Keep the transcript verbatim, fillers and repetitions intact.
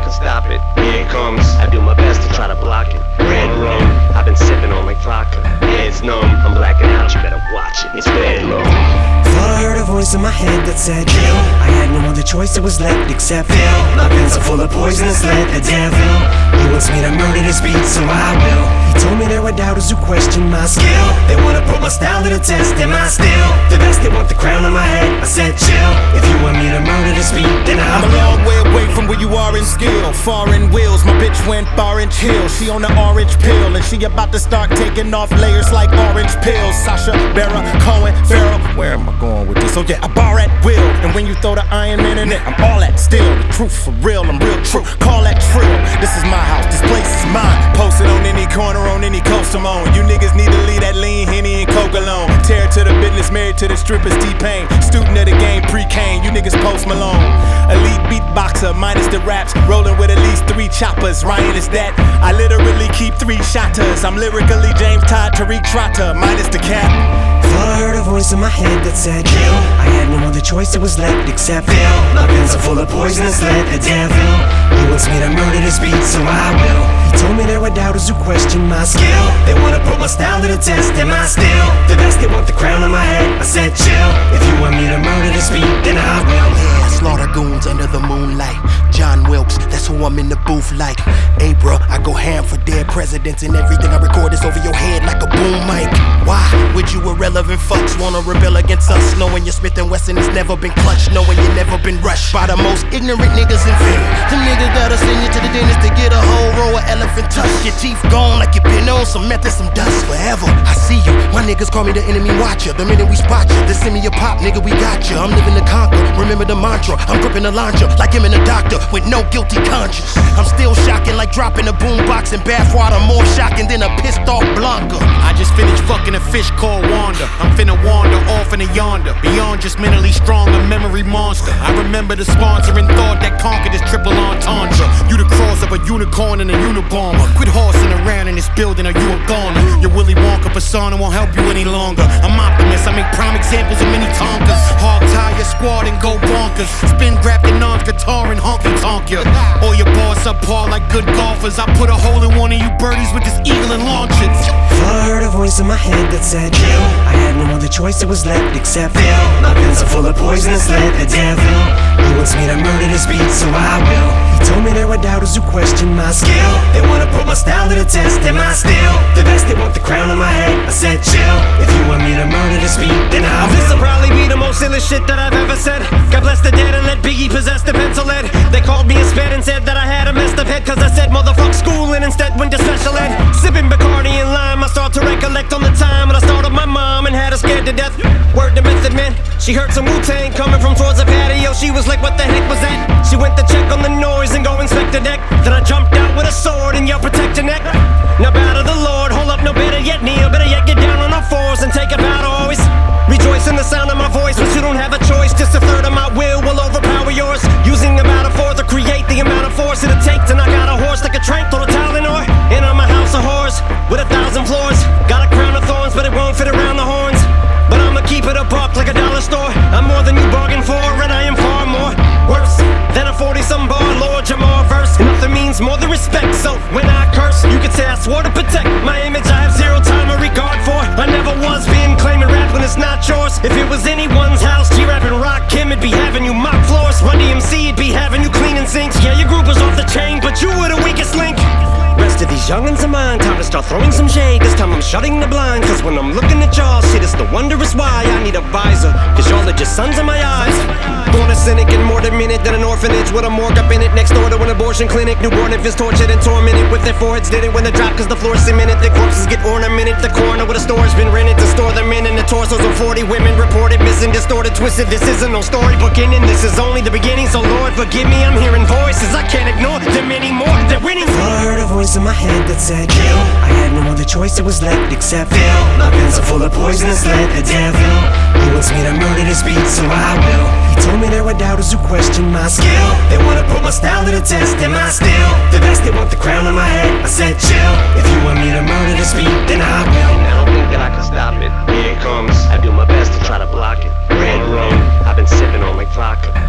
can stop it. Here it comes, I do my best to try to block it. Red rum, I've been sipping on like vodka. Head's numb, I'm blacking out, you better watch it. It's bad low. Thought I heard a voice in my head that said kill. I had no other choice, it was left except fill. My pens are full of poisonous lead, the devil. He wants me to murder this beat, so I will. He told me there were doubters who question my skill. They wanna put my style to the test, am I still the best? They want the crown on my head, I said chill. If you want me to murder this beat, then I I'm will. a long way away from where you are in skill. Foreign wheels, my bitch went orange hill. She on the orange pill, and she about to start taking off layers like orange pills. Sasha, Barra, Cohen, Farrell, where am I going with this? Oh yeah, I bar at will, and when you throw the Iron Man in it, I'm all that still. The truth for real, I'm real true, call that trill. This is my house, this place is mine. Posted on any corner, on any coast I'm on. You niggas need to leave that lean Henny and Coke alone. Tear to the business, married to the strippers, T-Pain. Student of the game, pre-Kane, you niggas Post Malone. Elite beatboxer, minus the raps, rolling with at least three choppers. Ryan is that, I literally keep three shotters. I'm lyrically James Todd, Tariq Trotter, minus the cap. Thought I heard a voice in my head that said kill. I had no other choice, it was left except fill. My pens are full of poisonous lead, the devil. He wants me to murder this beat, so I will. He told me there were doubters who question my skill. They wanna put my style to the test, am I still the best? They want the crown on my head, I said chill. If you want me to murder this beat, then I will. Yeah, slaughter goons under the moonlight. John Wilkes, that's who I'm in the booth like. Hey bruh, I go ham for dead presidents, and everything I record is over your head like a boom mic. Why would you irrelevant fucks wanna rebel against us, knowing your Smith and Wesson has never been clutched, knowing you never been rushed by the most ignorant niggas invented. Them niggas gotta send you to the dentist to get a whole row of elephant tusk. Your teeth gone like you been on some meth and some dust forever. I see you, my niggas call me the enemy watcher. The minute we spot you, they send me a pop, nigga, we got you. I'm living to conquer, remember the mantra. I'm gripping the launcher like him and the doctor with no guilty conscience. I'm still shocking like dropping a boombox in bathwater, more shocking than a pissed off Blanca. I just finished fucking a fish called Wanda. I'm finna wander off into yonder, beyond just mentally strong, a memory monster. I remember the sponsor and thought that conquered this triple entendre. You the cross of a unicorn and a Unabomber. Quit horsing around in this building or you a goner. Your Willy Wonka persona won't help you any longer. I'm optimist, I make prime examples of many Tonkas. Hog tie your squad and go bonkers. Spin grab the non-guitar and honky tonk ya. Or your boss up par like good golfers. I put a hole in one of you birdies with this eagle and launch it. Thought I heard a voice in my head that said kill. I had no other choice, it was left except fill. My pens are full of poisonous lead, the devil. He wants me to murder this beat, so I will. He told me there were doubters who question my skill. They wanna put my style to the test, am I still the best? They want the crown on my head, I said chill. If you want me to murder this beat, then I will. This'll probably be the most illest shit that I've ever said. God bless the dead and let Biggie possess the pencil lead. They called me a sped and said that I had a messed up head, cause I said motherfuck school and instead went to special ed. Sipping Bacardi and lime, I start to recollect on the time when I started my mom and had her scared to death. Word to Method Man, she heard some Wu-Tang coming from towards the patio. She was like, what the heck was that? She went to check on the noise and go inspect the deck. Then I jumped out with a sword and yelled, protect your neck. Now bow to the Lord, hold up, no better yet kneel. Better yet get down on all fours and take a bow to always rejoice in the sound of my voice. But you don't have a choice, just a third of my will will overpower yours. Using about a fourth to create the amount of force it'll take to knock out a horse like a trank, throw a Tylenol. And I'm a house of horrors with a thousand floors. Got a crown of thorns, but it won't fit around the horns. But I'ma keep it a buck like a dollar store. I'm more than you bargained for, and I am far more worse than a forty-some bar Lord Jamar verse. Nothing means more than respect, so when I curse, you could say I swore to protect my image. I have zero time or regard for. I never was being claiming rap when it's not yours. If it was anyone's house, G-Rap and Rock Kim, it'd be having you mop floors. Run D M C, it'd be having you cleaning sinks. Yeah, your group was off the chain, but you were the weakest link. Rest of these youngins of mine, time to start throwing some shade. This time I'm shutting the blind, cause when I'm looking at y'all, shit, it's the wondrous why I need a visor, cause y'all are just sons of my eyes. Born a cynic and more demented than an orphanage with a morgue up in it, next door to an abortion clinic. Newborn infants tortured and tormented with their foreheads did it when they drop, cause the floor's cemented. Their corpses get ornamented, the corner where the store's been rented to store them in. And the torsos of forty women reported missing, distorted, twisted. This isn't no storybook ending, this is only the beginning. So Lord forgive me, I'm hearing voices I can't ignore. There are many more, they're winning. I heard a voice in my head that said kill. I had no other choice, it was left except fill. My pens are full of poisonous lead, the devil. He wants me to murder this beat, so I will. He told me there were doubters who question my skill. They wanna put my style to the test, am I still the best? They want the crown on my head, I said chill. If you want me to murder this beat, then I will. I don't think that I can stop it. Here it comes, I do my best to try to block it. Red rum, I've been sipping on like vodka.